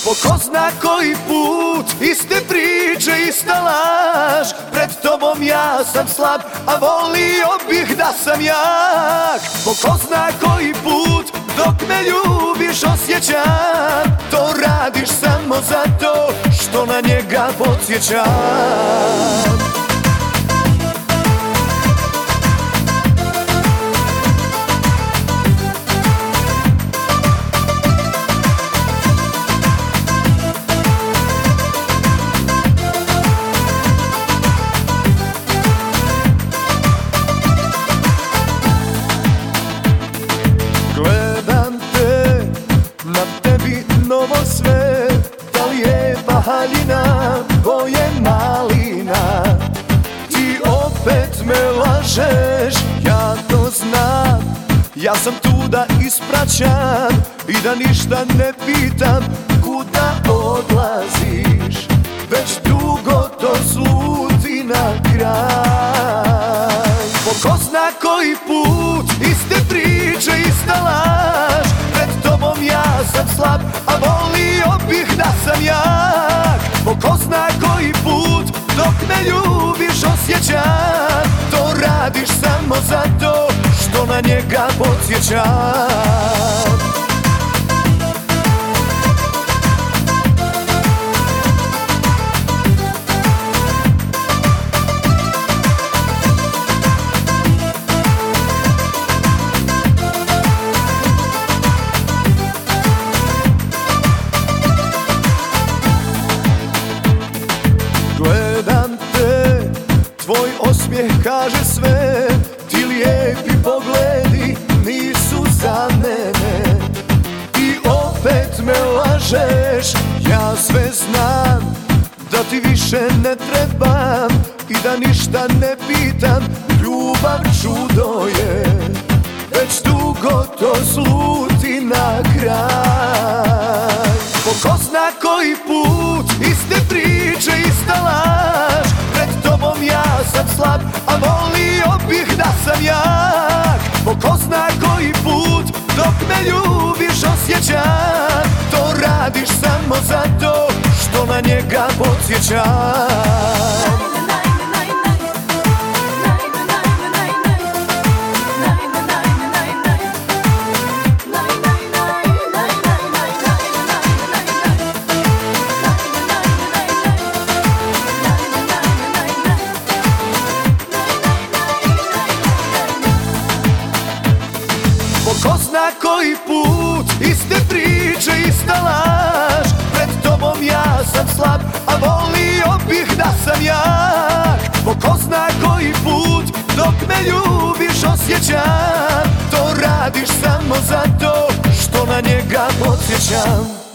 Po ko zna koji put, iste priče, ista laž. Pred tobom ja sam slab, a volio bih da sam jak. Po ko zna koji put, dok me ljubiš osjećam. To radiš samo zato što na njega podsjećam. Novo sve, da li je haljina, boje malina. Ti opet me lažeš, ja to znam. Ja sam tu da ispraćam i da ništa ne pitam. Kuda odlaziš, već dugo to sluti na kraj. Po ko zna koji put, iste priče, ista laž. Pred tobom ja sam slab, a volio bih da sam jak. Po ko zna koji put, dok me ljubiš osjećam. To radiš samo zato što na njega podsjećam. Gledam te, tvoj osmijeh kaže sve. Ti lijepi pogledi nisu za mene. I opet me lažeš, ja sve znam. Da ti više ne trebam i da ništa ne pitam. Ljubav čudo je, već dugo to sluti na kraj. Po ko zna koji put, iste priče, ista laž. Pred tobom ja sam slab, a volio bih da sam jak. Po ko zna koji put, dok me ljubiš osjećam. To radiš samo zato što na njega podsjećam. Po ko zna koji put, iste priče, ista laž. Pred tobom ja sam slab, a volio bih da sam jak. Po ko zna koji put, dok me ljubiš osjećam. To radiš samo zato što na njega podsjećam.